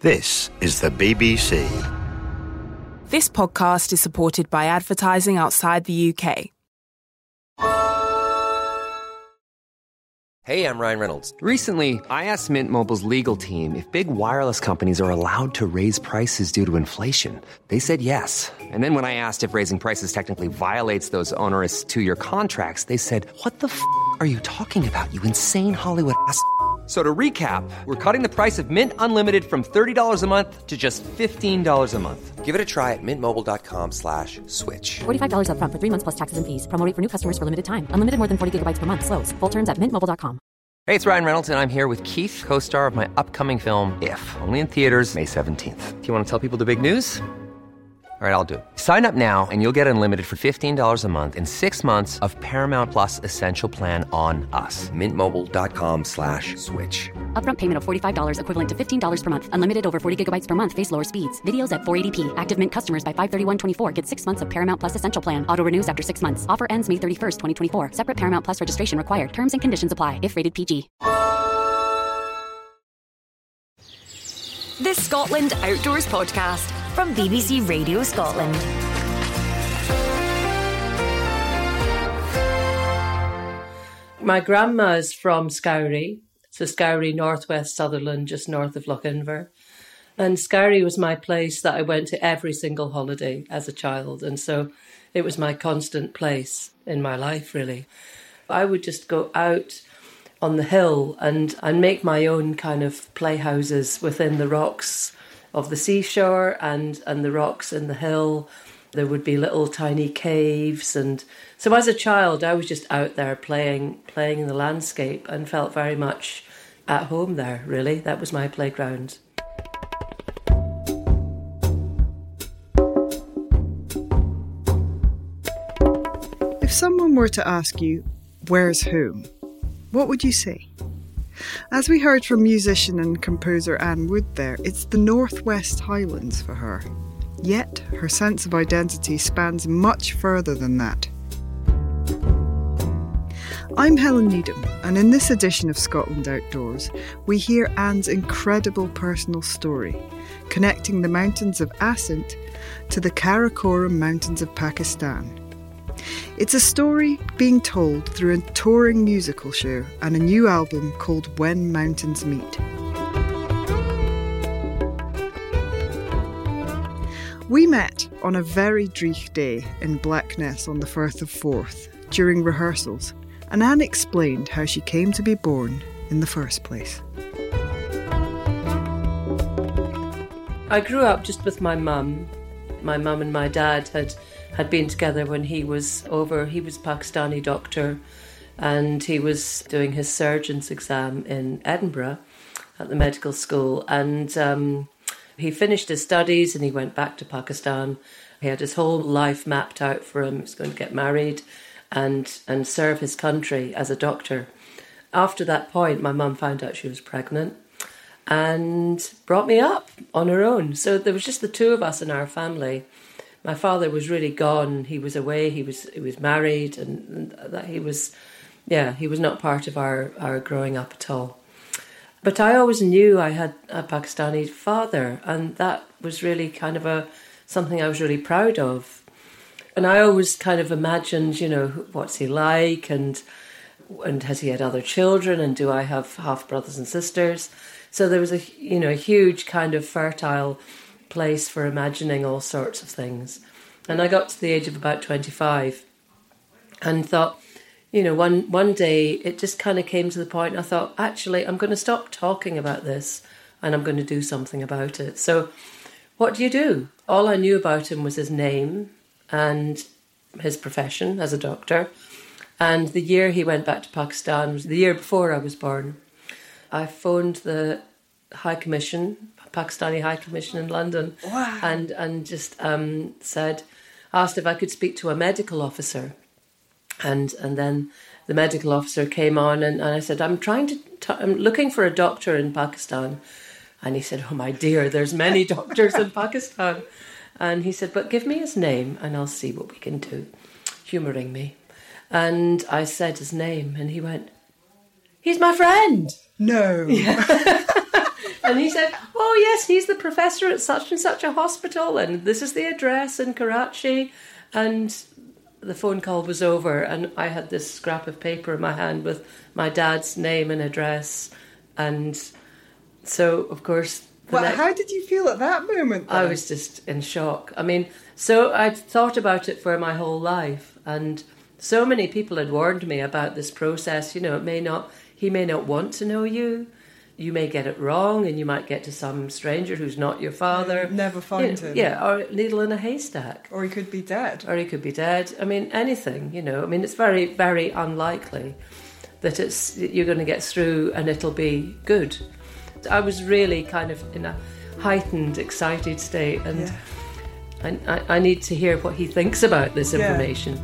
This is the BBC. This podcast is supported by advertising outside the UK. Hey, I'm Ryan Reynolds. Recently, I asked Mint Mobile's legal team if big wireless companies are allowed to raise prices due to inflation. They said yes. And then when I asked if raising prices technically violates those onerous two-year contracts, they said, "What the f*** are you talking about, you insane Hollywood ass?" So to recap, we're cutting the price of Mint Unlimited from $30 a month to just $15 a month. Give it a try at mintmobile.com/switch. $45 up front for 3 months plus taxes and fees. Promo rate for new customers for limited time. Unlimited more than 40 gigabytes per month. Slows full terms at mintmobile.com. Hey, it's Ryan Reynolds, and I'm here with Keith, co-star of my upcoming film, If, only in theaters May 17th. Do you want to tell people the big news? All right, I'll do it. Sign up now and you'll get unlimited for $15 a month and 6 months of Paramount Plus Essential Plan on us. mintmobile.com/switch. Upfront payment of $45 equivalent to $15 per month. Unlimited over 40 gigabytes per month. Face lower speeds. Videos at 480p. Active Mint customers by 531.24 get 6 months of Paramount Plus Essential Plan. Auto renews after 6 months. Offer ends May 31st, 2024. Separate Paramount Plus registration required. Terms and conditions apply if rated PG. The Scotland Outdoors Podcast from BBC Radio Scotland. My grandma's from Scowrie, so Scowrie, northwest Sutherland, just north of Lochinver. And Scowrie was my place that I went to every single holiday as a child. And so it was my constant place in my life, really. I would just go out on the hill and make my own kind of playhouses within the rocks of the seashore and the rocks in the hill. There would be little tiny caves. And so as a child, I was just out there playing in the landscape and felt very much at home there, really. That was my playground. If someone were to ask you, where's home? What would you say? As we heard from musician and composer Anne Wood there, it's the Northwest Highlands for her. Yet, her sense of identity spans much further than that. I'm Helen Needham, and in this edition of Scotland Outdoors, we hear Anne's incredible personal story, connecting the mountains of Assynt to the Karakoram Mountains of Pakistan. It's a story being told through a touring musical show and a new album called When Mountains Meet. We met on a very dreich day in Blackness on the Firth of Forth during rehearsals, and Anne explained how she came to be born in the first place. I grew up just with my mum. My mum and my dad had been together when he was a Pakistani doctor, and he was doing his surgeon's exam in Edinburgh at the medical school, and he finished his studies and he went back to Pakistan. He had his whole life mapped out for him. He was going to get married and serve his country as a doctor. After that point, my mum found out she was pregnant and brought me up on her own. So there was just the two of us in our family. My father was really gone. He was away. He was married, and that he was not part of our growing up at all. But I always knew I had a Pakistani father, and that was really kind of something I was really proud of. And I always kind of imagined, what's he like, and has he had other children, and do I have half brothers and sisters? So there was a huge kind of fertile place for imagining all sorts of things. And I got to the age of about 25 and thought, one day it just kind of came to the point, I thought, actually, I'm going to stop talking about this and I'm going to do something about it. So what do you do? All I knew about him was his name and his profession as a doctor. And the year he went back to Pakistan was the year before I was born. I phoned the High Commission, Pakistani High Commission in London. Wow. And just asked if I could speak to a medical officer. And then the medical officer came on and I said, I'm looking for a doctor in Pakistan. And he said, oh my dear, there's many doctors in Pakistan. And he said, but give me his name and I'll see what we can do, humouring me. And I said his name and he went, he's my friend. No. Yeah. And he said, oh yes, he's the professor at such and such a hospital, and this is the address in Karachi. And the phone call was over, and I had this scrap of paper in my hand with my dad's name and address. And so, of course... How did you feel at that moment, then? I was just in shock. I mean, so I'd thought about it for my whole life, and so many people had warned me about this process. You know, he may not want to know you. You may get it wrong, and you might get to some stranger who's not your father. Never find him. Yeah, or a needle in a haystack. Or he could be dead. I mean, anything, you know. I mean, it's very, very unlikely that you're going to get through and it'll be good. I was really kind of in a heightened, excited state, and I need to hear what he thinks about this information.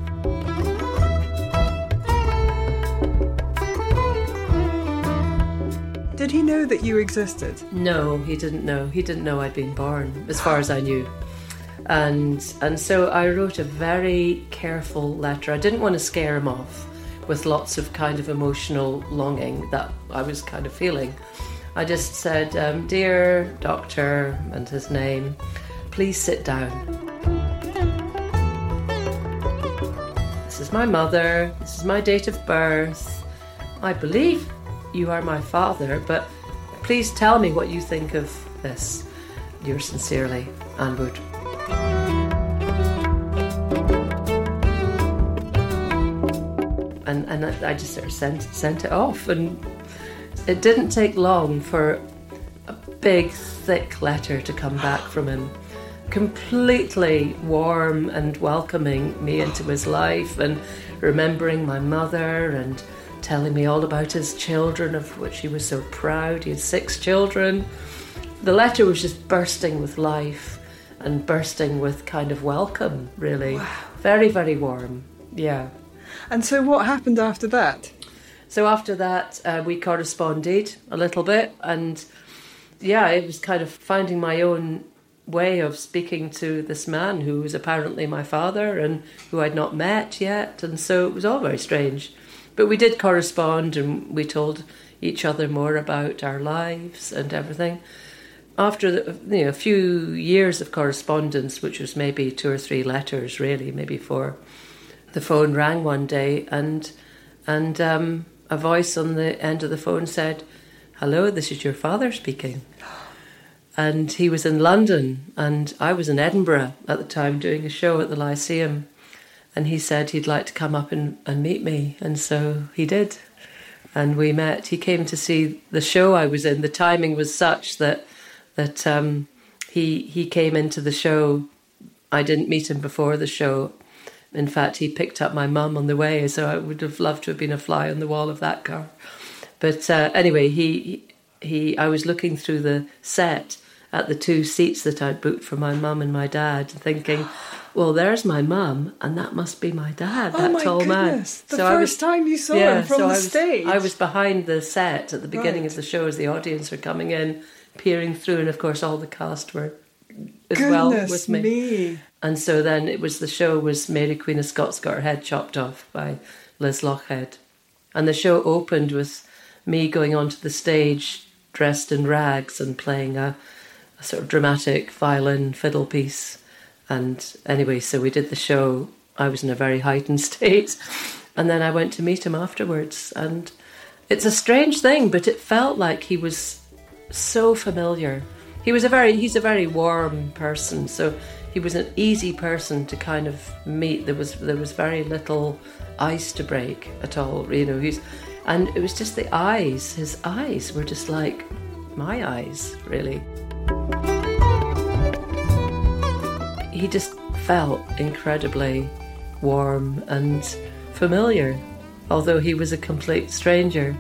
Did he know that you existed? No, he didn't know. He didn't know I'd been born, as far as I knew. And so I wrote a very careful letter. I didn't want to scare him off with lots of kind of emotional longing that I was kind of feeling. I just said, dear doctor, and his name, please sit down. This is my mother, this is my date of birth. I believe you are my father, but please tell me what you think of this. Yours sincerely, Anne Wood. And I just sort of sent it off, and it didn't take long for a big, thick letter to come back from him, completely warm and welcoming me into his life, and remembering my mother, and telling me all about his children, of which he was so proud. He had 6 children. The letter was just bursting with life and bursting with kind of welcome, really. Wow. Very, very warm, yeah. And so what happened after that? So after that, we corresponded a little bit, and yeah, it was kind of finding my own way of speaking to this man who was apparently my father and who I'd not met yet, and so it was all very strange. But we did correspond, and we told each other more about our lives and everything. After a few years of correspondence, which was maybe 2 or 3 letters, really, maybe 4, the phone rang one day, and a voice on the end of the phone said, "Hello, this is your father speaking." And he was in London, and I was in Edinburgh at the time doing a show at the Lyceum. And he said he'd like to come up and meet me. And so he did. And we met. He came to see the show I was in. The timing was such that he came into the show. I didn't meet him before the show. In fact, he picked up my mum on the way, so I would have loved to have been a fly on the wall of that car. But anyway, I was looking through the set at the 2 seats that I'd booked for my mum and my dad, thinking, well, there's my mum, and that must be my dad, that tall man. The first time you saw him from the stage. I was behind the set at the beginning of the show as the audience were coming in, peering through, and of course all the cast were as well with me. And so then the show was Mary Queen of Scots Got Her Head Chopped Off by Liz Lochhead. And the show opened with me going onto the stage dressed in rags and playing a sort of dramatic violin fiddle piece. And anyway, so we did the show. I was in a very heightened state. And then I went to meet him afterwards. And it's a strange thing, but it felt like he was so familiar. He's a very warm person, so he was an easy person to kind of meet. There was very little ice to break at all, you know. And it was just the eyes. His eyes were just like my eyes, really. He just felt incredibly warm and familiar, although he was a complete stranger.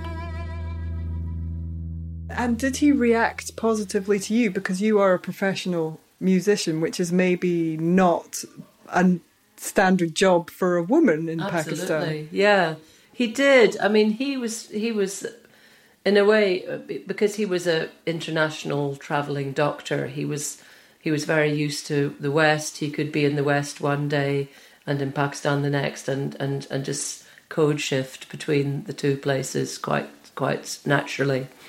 And did he react positively to you? Because you are a professional musician, which is maybe not a standard job for a woman in Pakistan. Absolutely, yeah. He did. I mean, he was in a way, because he was an international travelling doctor, he was very used to the West. He could be in the West one day and in Pakistan the next, and just code shift between the two places quite naturally.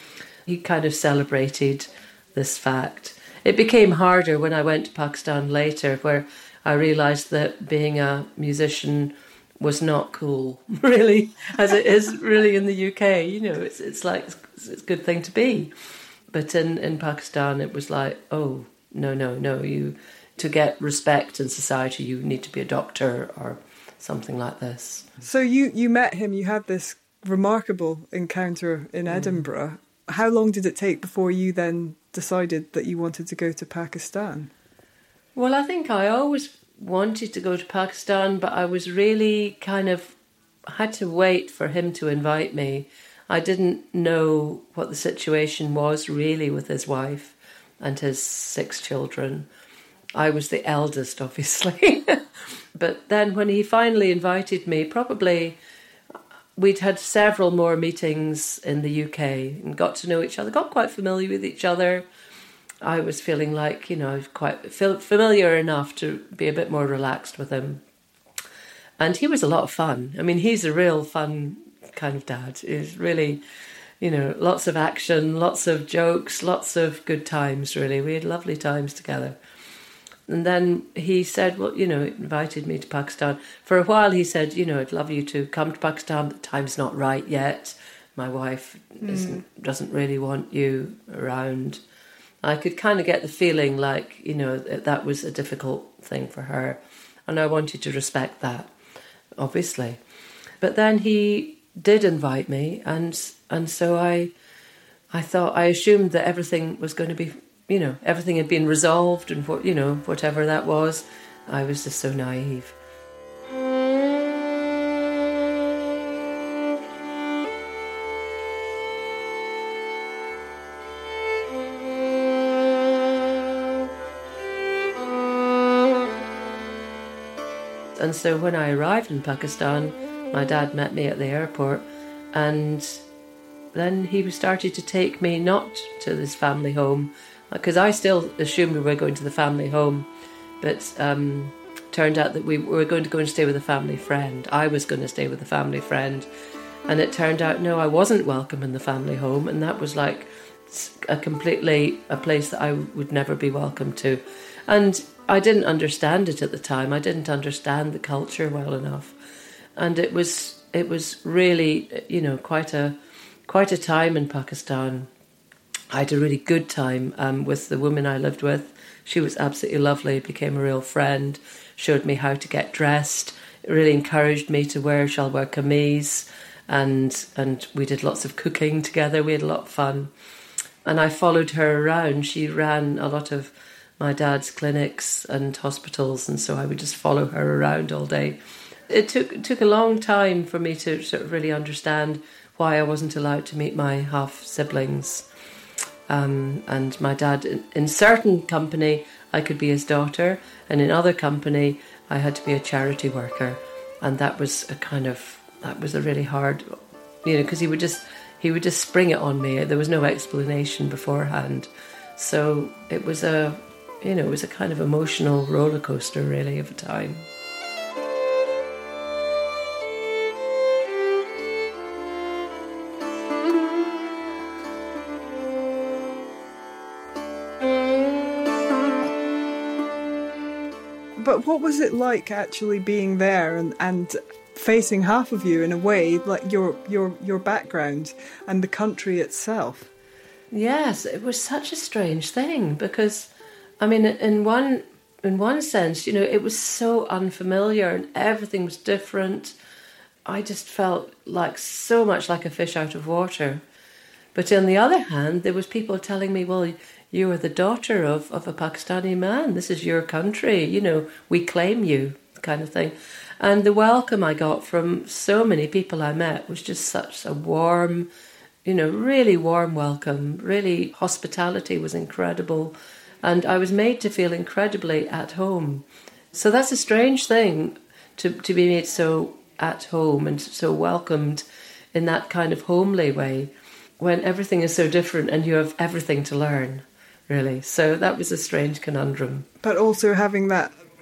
he kind of celebrated this fact. It became harder when I went to Pakistan later, where I realised that being a musician was not cool, really, as it is really in the UK. You know, it's like it's a good thing to be. But in Pakistan, it was like, oh, no, to get respect in society, you need to be a doctor or something like this. So you met him, you had this remarkable encounter in Edinburgh. How long did it take before you then decided that you wanted to go to Pakistan? Well, I think I always wanted to go to Pakistan, but I was really had to wait for him to invite me. I didn't know what the situation was really with his wife and his 6 children. I was the eldest, obviously. But then when he finally invited me, probably we'd had several more meetings in the UK and got to know each other, got quite familiar with each other. I was feeling like, quite familiar enough to be a bit more relaxed with him. And he was a lot of fun. I mean, he's a real fun kind of dad. He's really, lots of action, lots of jokes, lots of good times, really. We had lovely times together. And then he said, well, invited me to Pakistan. For a while he said, I'd love you to come to Pakistan, but the time's not right yet. My wife doesn't really want you around. I could kind of get the feeling like, that was a difficult thing for her. And I wanted to respect that, obviously. But then he did invite me. And so I thought, I assumed that everything was going to be, everything had been resolved and, whatever that was. I was just so naive. And so when I arrived in Pakistan, my dad met me at the airport, and then he started to take me not to this family home, because I still assumed we were going to the family home, but turned out that we were going to go and stay with a family friend. I was going to stay with a family friend, and it turned out, no, I wasn't welcome in the family home, and that was like a place that I would never be welcome to. And I didn't understand it at the time. I didn't understand the culture well enough. And it was really, quite a time in Pakistan. I had a really good time with the woman I lived with. She was absolutely lovely, became a real friend, showed me how to get dressed, really encouraged me to wear shalwar kameez, and we did lots of cooking together. We had a lot of fun. And I followed her around. She ran a lot of my dad's clinics and hospitals, and so I would just follow her around all day. It took a long time for me to sort of really understand why I wasn't allowed to meet my half-siblings. And my dad, in certain company, I could be his daughter, and in other company, I had to be a charity worker. And that was a really hard, because he would just spring it on me. There was no explanation beforehand. So it was a kind of emotional roller coaster, really, of a time. But what was it like actually being there and facing half of you in a way, like your background and the country itself? Yes, it was such a strange thing because, I mean, in one sense, it was so unfamiliar and everything was different. I just felt like so much like a fish out of water. But on the other hand, there was people telling me, well, you are the daughter of a Pakistani man. This is your country. We claim you, kind of thing. And the welcome I got from so many people I met was just such a warm, really warm welcome. Really, hospitality was incredible. And I was made to feel incredibly at home. So that's a strange thing, to be made so at home and so welcomed in that kind of homely way, when everything is so different and you have everything to learn, really. So that was a strange conundrum. But also having that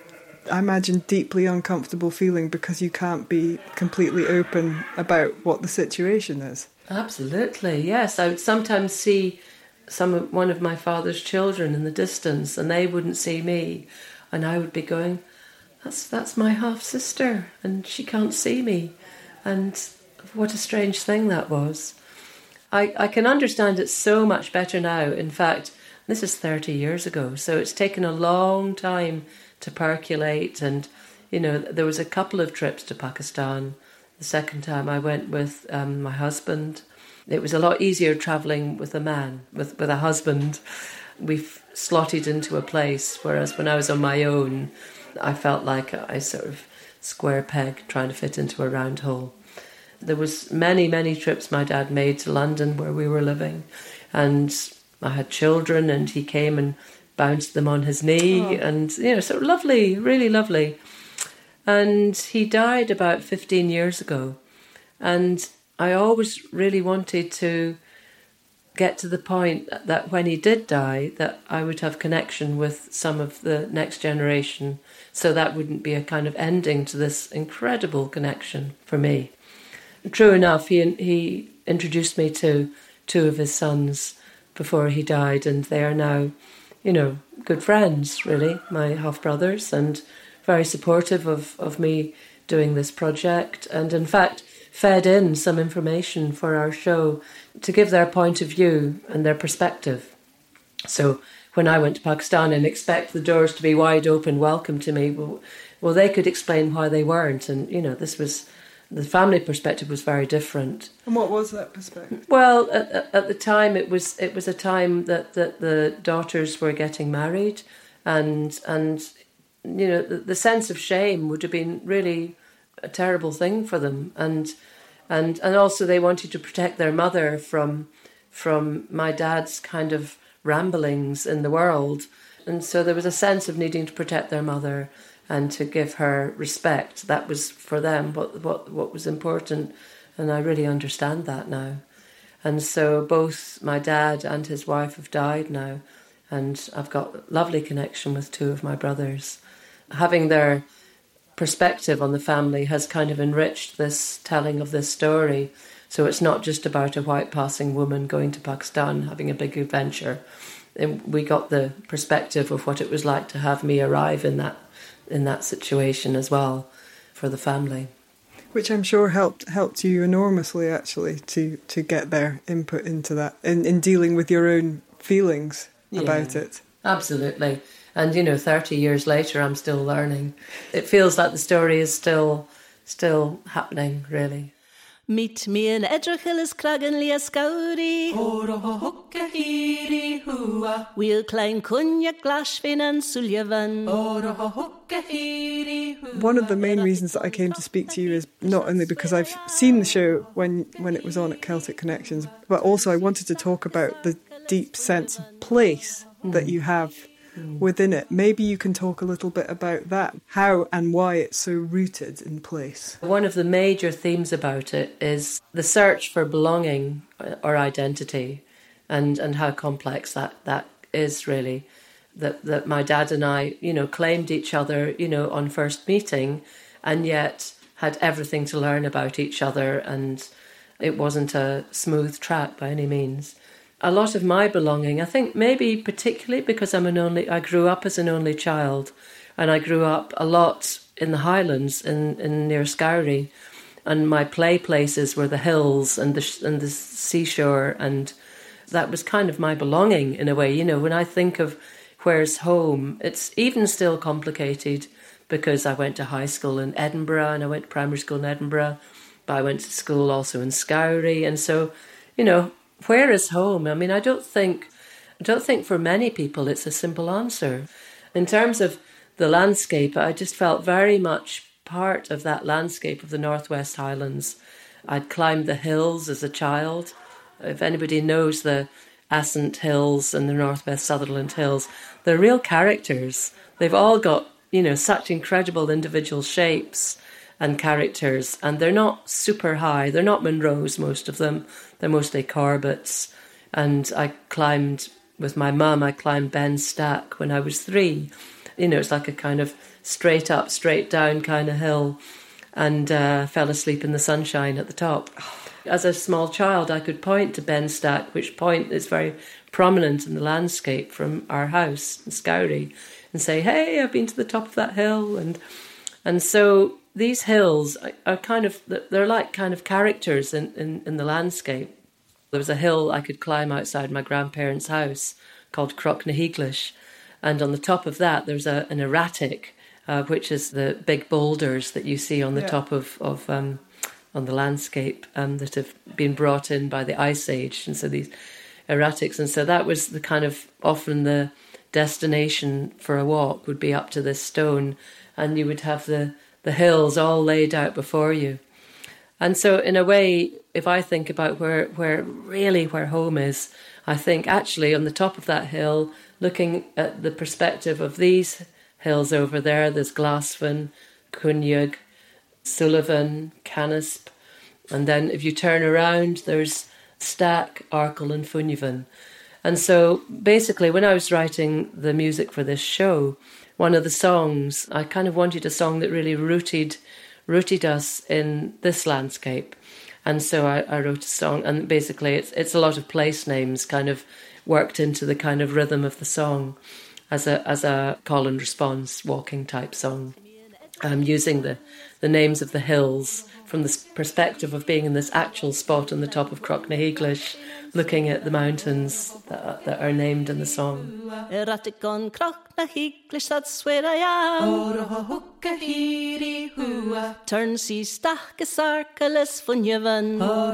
I imagine, deeply uncomfortable feeling because you can't be completely open about what the situation is. Absolutely, yes. I would sometimes see one of my father's children in the distance, and they wouldn't see me, and I would be going, that's my half-sister, and she can't see me. And what a strange thing that was. I can understand it so much better now. In fact, this is 30 years ago, so it's taken a long time to percolate. And, there was a couple of trips to Pakistan. The second time I went with my husband. It was a lot easier travelling with a man, with a husband. We've slotted into a place, whereas when I was on my own, I felt like I sort of square peg trying to fit into a round hole. There was many, many trips my dad made to London where we were living, and I had children, and he came and bounced them on his knee, and so lovely, really lovely. And he died about 15 years ago, and I always really wanted to get to the point that when he did die, that I would have connection with some of the next generation, so that wouldn't be a kind of ending to this incredible connection for me. True enough, he introduced me to two of his sons before he died, and they are now, good friends, really, my half-brothers, and very supportive of me doing this project, and in fact fed in some information for our show to give their point of view and their perspective. So when I went to Pakistan and expect the doors to be wide open, welcome to me, well, they could explain why they weren't, and this was. The family perspective was very different. And what was that perspective? Well, at the time, it was a time that the daughters were getting married, and the sense of shame would have been really a terrible thing for them, and also they wanted to protect their mother from my dad's kind of ramblings in the world, and so there was a sense of needing to protect their mother and to give her respect. That was for them what was important, and I really understand that now. And so both my dad and his wife have died now, and I've got a lovely connection with two of my brothers. Having their perspective on the family has kind of enriched this telling of this story. So it's not just about a white passing woman going to Pakistan, having a big adventure. And we got the perspective of what it was like to have me arrive in that situation as well for the family. Which I'm sure helped you enormously, actually, to get their input into that, in dealing with your own feelings about it. Absolutely. And, 30 years later, I'm still learning. It feels like the story is still happening, really. Meet me in Edgerhill Cragan Lia Scoury. We'll climb Cognac, Glashfin and Sullivan. One of the main reasons that I came to speak to you is not only because I've seen the show when it was on at Celtic Connections, but also I wanted to talk about the deep sense of place that you have within it. Maybe you can talk a little bit about that, how and why it's so rooted in place. One of the major themes about it is the search for belonging or identity, and how complex that is, really. That my dad and I, claimed each other, on first meeting, and yet had everything to learn about each other, and it wasn't a smooth track by any means. A lot of my belonging, I think maybe particularly because I grew up as an only child, and I grew up a lot in the Highlands in near Scoury, and my play places were the hills and the seashore, and that was kind of my belonging in a way. When I think of where's home, it's even still complicated because I went to high school in Edinburgh and I went to primary school in Edinburgh, but I went to school also in Scoury, and so, where is home? I mean, I don't think for many people it's a simple answer. In terms of the landscape, I just felt very much part of that landscape of the Northwest Highlands. I'd climbed the hills as a child. If anybody knows the Assynt Hills and the Northwest Sutherland Hills, they're real characters. They've all got, such incredible individual shapes and characters, and they're not super high. They're not Munros, most of them. They're mostly Corbetts. And I climbed with my mum. I climbed Ben Stack when I was 3. It's like a kind of straight up, straight down kind of hill, and fell asleep in the sunshine at the top. As a small child, I could point to Ben Stack, which point is very prominent in the landscape from our house in Scowry, and say, hey, I've been to the top of that hill. And so these hills are kind of, they're like kind of characters in the landscape. There was a hill I could climb outside my grandparents' house called Crocknaheaglish, and on the top of that there's an erratic, which is the big boulders that you see on the top of on the landscape that have been brought in by the Ice Age, and so these erratics, and so that was the kind of often the destination for a walk would be up to this stone, and you would have the hills all laid out before you. And so in a way, if I think about where home is, I think actually on the top of that hill, looking at the perspective of these hills over there, there's Glasfin, Cunyug, Sullivan, Canisp, and then if you turn around, there's Stack, Arkle and Funyvan. And so basically when I was writing the music for this show, one of the songs, I kind of wanted a song that really rooted us in this landscape. And so I wrote a song, and basically it's a lot of place names kind of worked into the kind of rhythm of the song as a call and response walking type song. Using the names of the hills from the perspective of being in this actual spot on the top of Crocknaheaglish, looking at the mountains that are named in the song. Erratic on Crocknaheaglish, that's where I am. Turn see Stachus Arkeles Funyvan.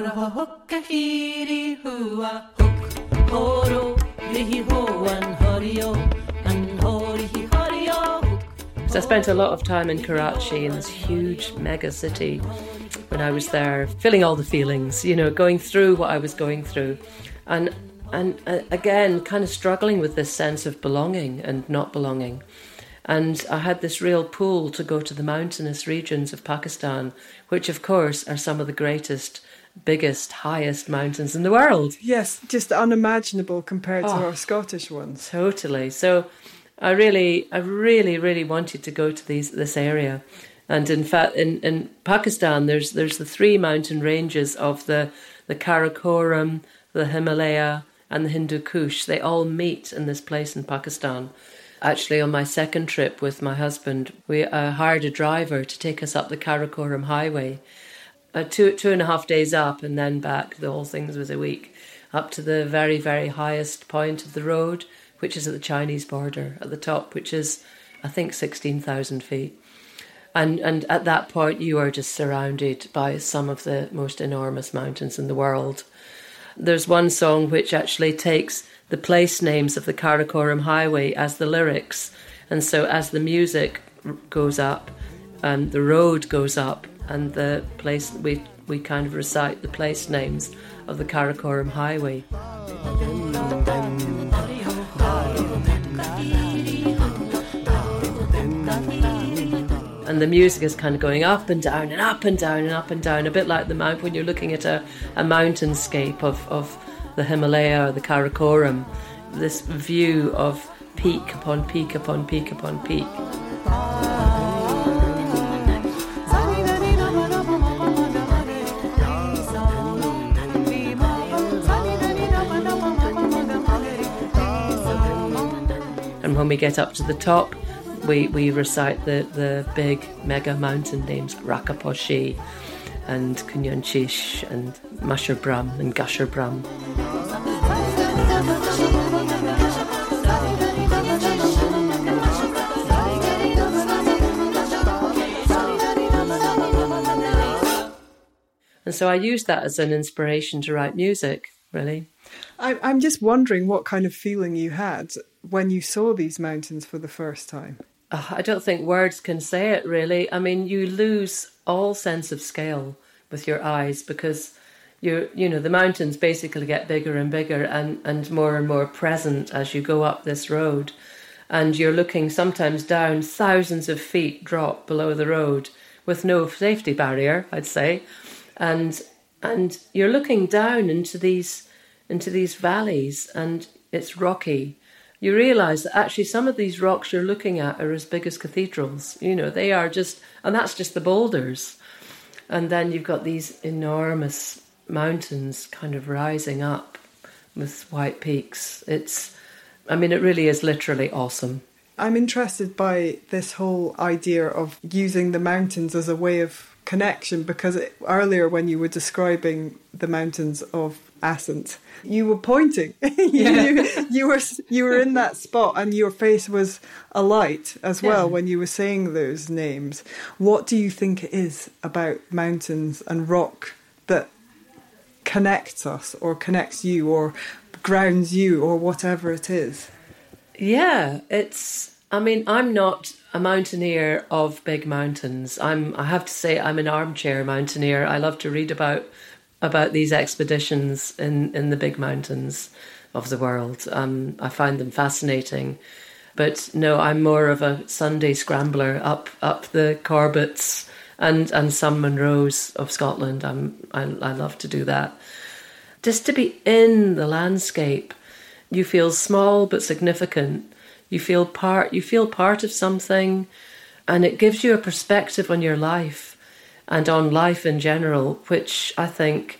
Horo, lihi ho, and horio, and hori horio. So I spent a lot of time in Karachi, in this huge mega city, when I was there, feeling all the feelings, going through what I was going through. And again, kind of struggling with this sense of belonging and not belonging. And I had this real pull to go to the mountainous regions of Pakistan, which of course are some of the greatest, biggest, highest mountains in the world. Yes, just unimaginable compared to our Scottish ones. Totally. So I really wanted to go to this area. And in fact, in Pakistan, there's the three mountain ranges of the Karakoram, the Himalaya, and the Hindu Kush. They all meet in this place in Pakistan. Actually, on my second trip with my husband, we hired a driver to take us up the Karakoram highway. 2.5 days up and then back. The whole thing was a week. Up to the very, very highest point of the road, which is at the Chinese border at the top, which is, I think, 16,000 feet. And at that point, you are just surrounded by some of the most enormous mountains in the world. There's one song which actually takes the place names of the Karakoram Highway as the lyrics. And so as the music goes up, and the road goes up, and the place, we kind of recite the place names of the Karakoram Highway. And the music is kind of going up and down and up and down and up and down, a bit like the mount when you're looking at a mountainscape of the Himalaya or the Karakoram, this view of peak upon peak upon peak upon peak. And when we get up to the top, we recite the big mega mountain names, Rakaposhi and Kunyanchish and Masherbrum and Gusherbrum. And so I used that as an inspiration to write music, really. I'm just wondering what kind of feeling you had when you saw these mountains for the first time. I don't think words can say it, really. I mean, you lose all sense of scale with your eyes because the mountains basically get bigger and bigger and more present as you go up this road. And you're looking sometimes down thousands of feet drop below the road with no safety barrier, I'd say. And you're looking down into these valleys, and it's rocky. you realise that actually some of these rocks you're looking at are as big as cathedrals. You know, they are just, and that's just the boulders. And then you've got these enormous mountains kind of rising up with white peaks. It really is literally awesome. I'm interested by this whole idea of using the mountains as a way of connection, because earlier when you were describing the mountains of Assynt, you were pointing. you were in that spot, and your face was alight as well when you were saying those names. What do you think it is about mountains and rock that connects us, or connects you, or grounds you, or whatever it is? Yeah, I'm not a mountaineer of big mountains. I have to say I'm an armchair mountaineer. I love to read about these expeditions in the big mountains of the world. I find them fascinating. But no, I'm more of a Sunday scrambler up the Corbetts and some Munros of Scotland. I love to do that. Just to be in the landscape, you feel small but significant. You feel part of something, and it gives you a perspective on your life and on life in general, which I think,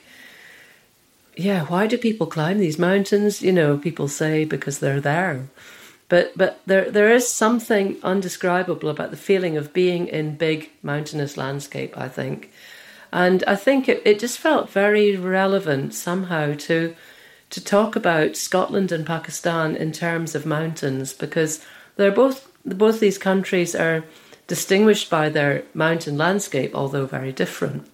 why do people climb these mountains? You know, people say because they're there. But there is something undescribable about the feeling of being in big mountainous landscape, I think. And I think it just felt very relevant somehow to talk about Scotland and Pakistan in terms of mountains, because they're both these countries are distinguished by their mountain landscape, although very different.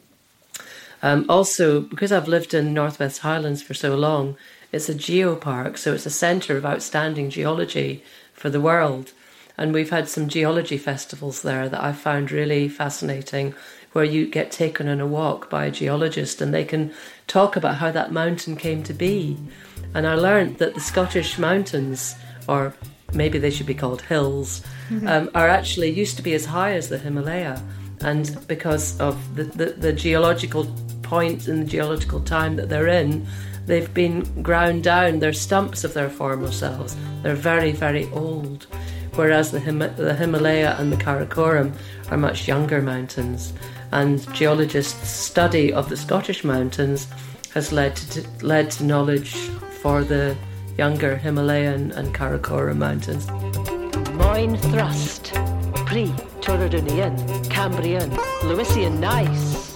Also, because I've lived in Northwest Highlands for so long, it's a geopark, so it's a centre of outstanding geology for the world. And we've had some geology festivals there that I found really fascinating, where you get taken on a walk by a geologist and they can talk about how that mountain came to be. And I learned that the Scottish mountains, or maybe they should be called hills, are actually used to be as high as the Himalaya. And because of the geological point and the geological time that they're in, they've been ground down. They're stumps of their former selves. They're very, very old. Whereas the Himalaya and the Karakoram are much younger mountains. And geologists' study of the Scottish mountains has led to knowledge for the younger Himalayan and Karakoram mountains. Moyn Thrust, Pre-Turonian, Cambrian, Lewisian Gneiss.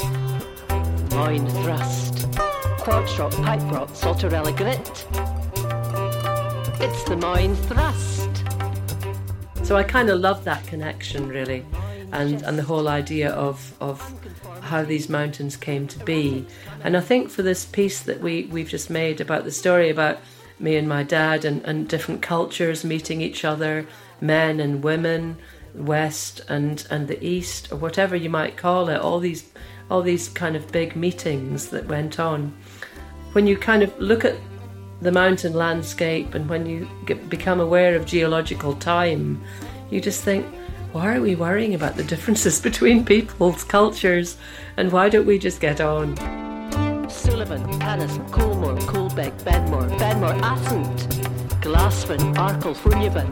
Moyn Thrust, Quartz Rock, Pipe Rock, Saltarella Grit. It's the Moyn Thrust. So I kind of love that connection, really, and the whole idea of how these mountains came to be. And I think for this piece that we've just made about the story about me and my dad and different cultures meeting each other, men and women, West and the East, or whatever you might call it, all these kind of big meetings that went on. When you kind of look at the mountain landscape and when you become aware of geological time, you just think, why are we worrying about the differences between people's cultures, and why don't we just get on? Sullivan, Canis, Coolmore, Coolbeck, Benmore, Assynt, Glassfin, Arkle, Furnivan,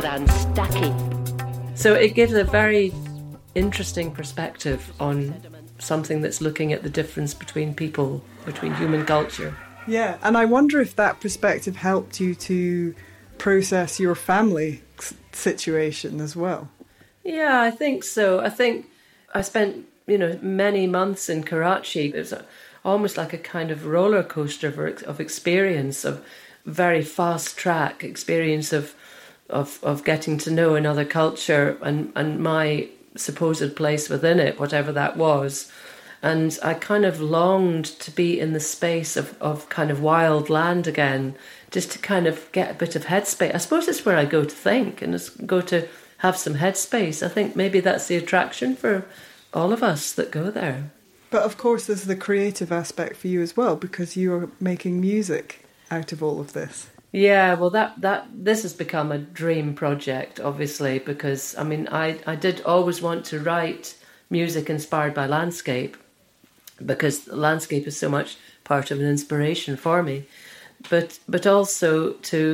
Cranstacky. So it gives a very interesting perspective on something that's looking at the difference between people, between human culture. Yeah, and I wonder if that perspective helped you to process your family situation as well. Yeah, I think so. I think I spent, many months in Karachi. It was almost like a kind of roller coaster of experience, of very fast track experience of getting to know another culture and my supposed place within it, whatever that was. And I kind of longed to be in the space of kind of wild land again, just to kind of get a bit of headspace. I suppose it's where I go to think and just go to have some headspace. I think maybe that's the attraction for all of us that go there. But of course there's the creative aspect for you as well, because you're making music out of all of this. Yeah, well, this has become a dream project, obviously, because, I did always want to write music inspired by landscape, because the landscape is so much part of an inspiration for me, but also to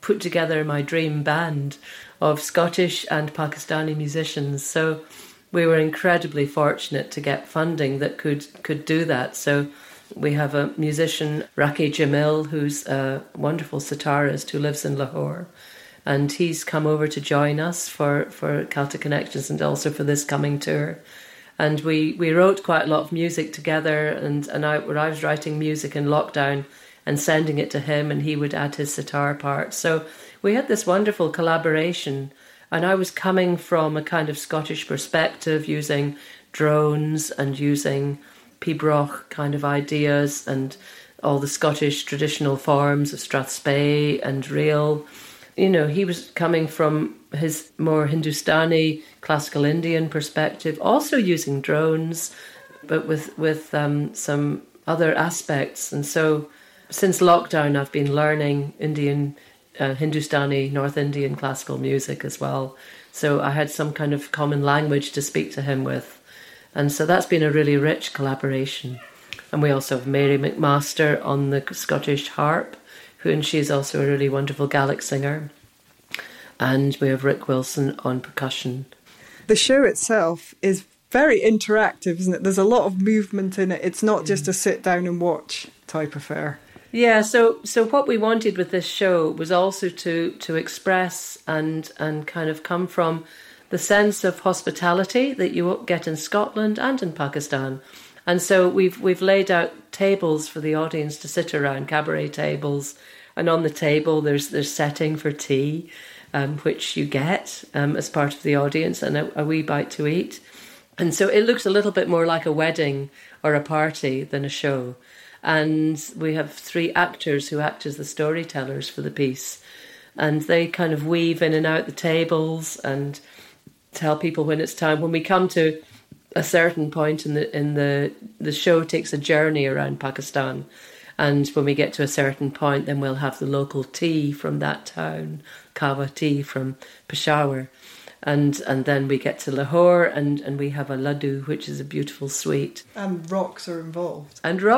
put together my dream band of Scottish and Pakistani musicians. So we were incredibly fortunate to get funding that could do that. So we have a musician, Raki Jamil, who's a wonderful sitarist who lives in Lahore. And he's come over to join us for Celtic Connections and also for this coming tour. And we wrote quite a lot of music together, and I was writing music in lockdown and sending it to him, and he would add his sitar part. So we had this wonderful collaboration, and I was coming from a kind of Scottish perspective, using drones and using pibroch kind of ideas and all the Scottish traditional forms of strathspey and reel. You know, he was coming from his more Hindustani, classical Indian perspective, also using drones, but with some other aspects. And so since lockdown, I've been learning Indian, Hindustani, North Indian classical music as well. So I had some kind of common language to speak to him with. And so that's been a really rich collaboration. And we also have Mary McMaster on the Scottish harp, and she's also a really wonderful Gaelic singer. And we have Rick Wilson on percussion. The show itself is very interactive, isn't it? There's a lot of movement in it. It's not just a sit down and watch type affair. Yeah, so what we wanted with this show was also to express and kind of come from the sense of hospitality that you get in Scotland and in Pakistan. And so we've laid out tables for the audience to sit around, cabaret tables, and on the table there's setting for tea, which you get as part of the audience, and a wee bite to eat. And so it looks a little bit more like a wedding or a party than a show. And we have 3 actors who act as the storytellers for the piece, and they kind of weave in and out the tables and tell people when it's time. When we come to a certain point in the show takes a journey around Pakistan, and when we get to a certain point, then we'll have the local tea from that town, Kahwa tea from Peshawar, and then we get to Lahore, and we have a laddu, which is a beautiful sweet. And rocks are involved.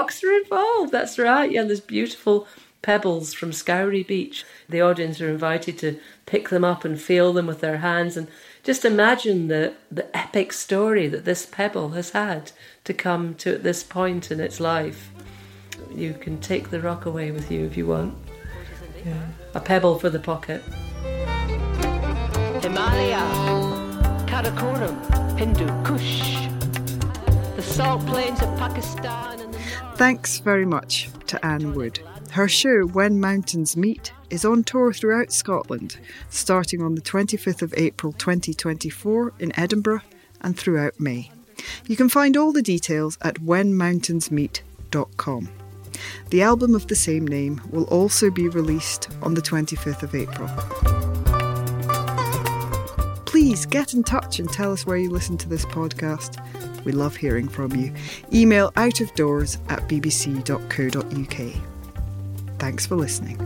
That's right. Yeah, there's beautiful pebbles from Scowry Beach. The audience are invited to pick them up and feel them with their hands, and just imagine the epic story that this pebble has had to come to this point in its life. You can take the rock away with you if you want. Yeah. A pebble for the pocket. Himalaya, Karakoram, Hindu Kush, the salt plains of Pakistan. And Thanks very much to Anne Wood. Her show, When Mountains Meet, is on tour throughout Scotland, starting on the 25th of April 2024 in Edinburgh and throughout May. You can find all the details at whenmountainsmeet.com. The album of the same name will also be released on the 25th of April. Please get in touch and tell us where you listen to this podcast. We love hearing from you. Email outofdoors@bbc.co.uk. Thanks for listening.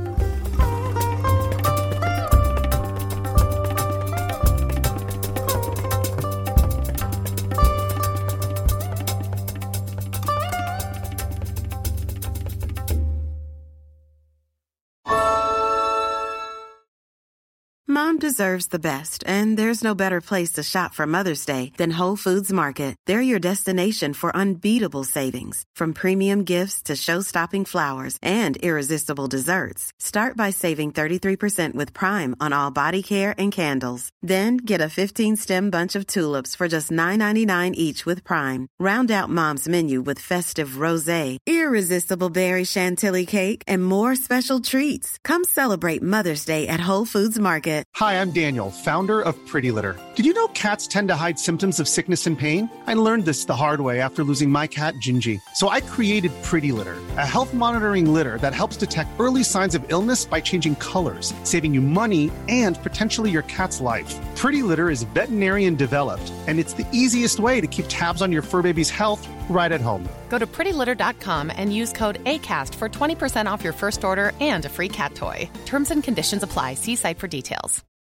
Mom deserves the best, and there's no better place to shop for Mother's Day than Whole Foods Market. They're your destination for unbeatable savings, from premium gifts to show-stopping flowers and irresistible desserts. Start by saving 33% with Prime on all body care and candles. Then get a 15-stem bunch of tulips for just $9.99 each with Prime. Round out Mom's menu with festive rosé, irresistible berry chantilly cake, and more special treats. Come celebrate Mother's Day at Whole Foods Market. Hi, I'm Daniel, founder of Pretty Litter. Did you know cats tend to hide symptoms of sickness and pain? I learned this the hard way after losing my cat, Gingy. So I created Pretty Litter, a health monitoring litter that helps detect early signs of illness by changing colors, saving you money and potentially your cat's life. Pretty Litter is veterinarian developed, and it's the easiest way to keep tabs on your fur baby's health right at home. Go to prettylitter.com and use code ACAST for 20% off your first order and a free cat toy. Terms and conditions apply. See site for details.